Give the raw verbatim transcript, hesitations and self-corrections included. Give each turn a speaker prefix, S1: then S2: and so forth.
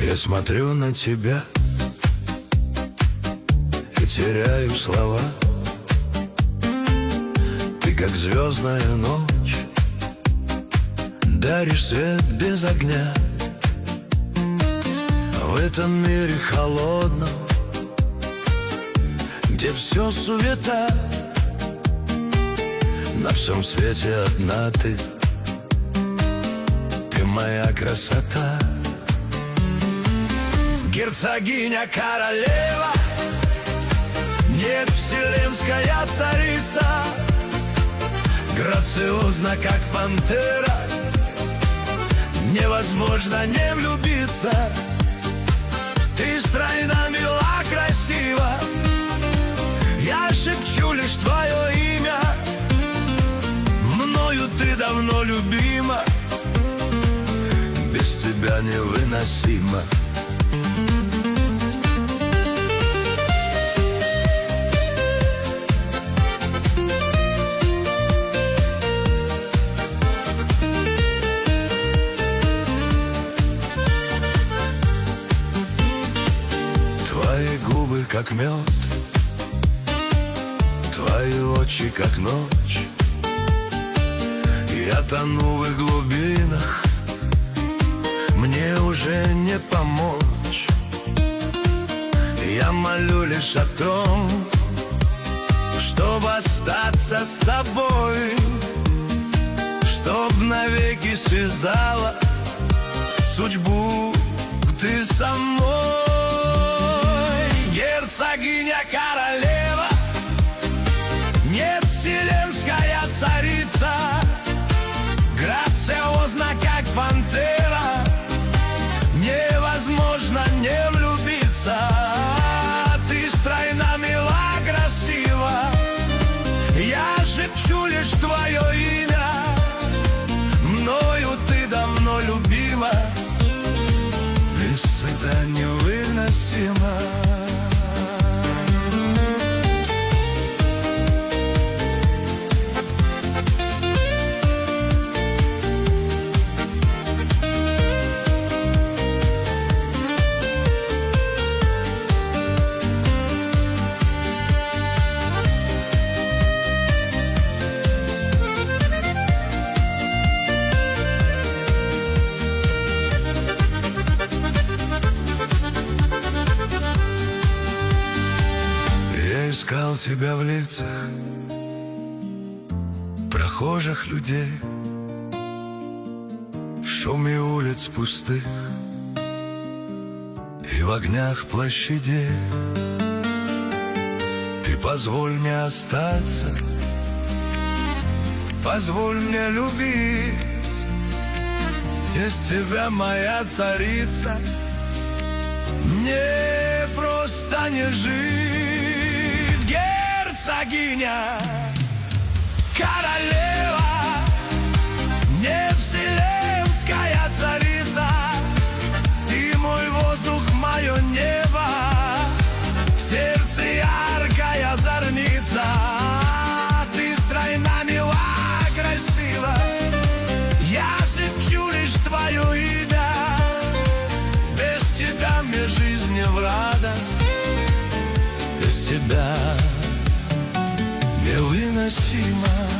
S1: Я смотрю на тебя и теряю слова. Ты как звездная ночь, даришь свет без огня. В этом мире холодном, где все суета, на всем свете одна ты, ты моя красота. Герцогиня, королева, нет, вселенская царица, грациозна, как пантера, невозможно не влюбиться. Ты стройна, мила, красива, я шепчу лишь твое имя. Мною ты давно любима, без тебя невыносимо. Твои губы как мед, твои очи как ночь. Я тону в их глубинах, мне уже не помочь. Я молю лишь о том, чтобы остаться с тобой, чтоб навеки связала судьбу ты со мной. Герцогиня, королева, нет, вселенская царица, грациозна, как пантера, невозможно не влюбиться. Ты стройна, мила, красива, я шепчу лишь твое имя. Мною ты давно любима, без стыда невыносима. Искал тебя в лицах прохожих людей, в шуме улиц пустых и в огнях площадей. Ты позволь мне остаться, позволь мне любить, без тебя, моя царица, мне просто не жить. Герцогиня, королева, не вселенская царица, ты мой воздух, мое небо, в сердце яркая зорница. Ты стройна, мила, красива, я шепчу лишь твое имя. Без тебя мне жизнь не в радость, без тебя невыносимо.